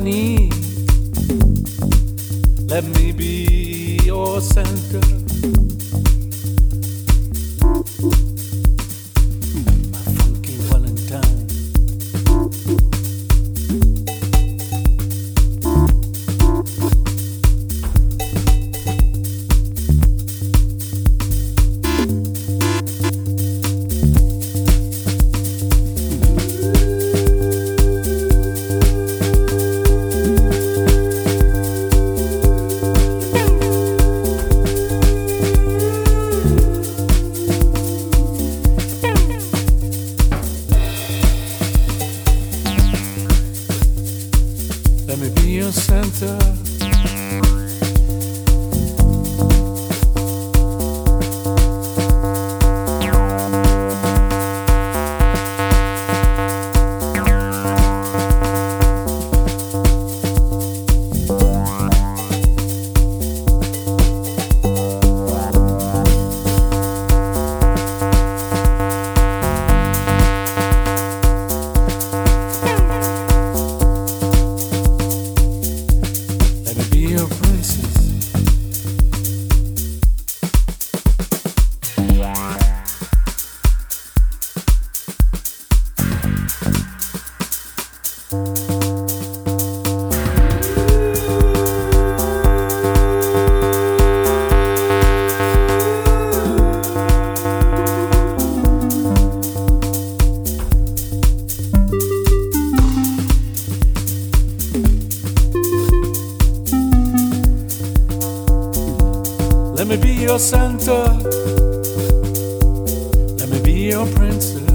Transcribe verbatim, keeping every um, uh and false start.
need. Let me be your center. My funky Valentine. Let me be your center. Let me be your princess. Let me be your center. Let me be your princess.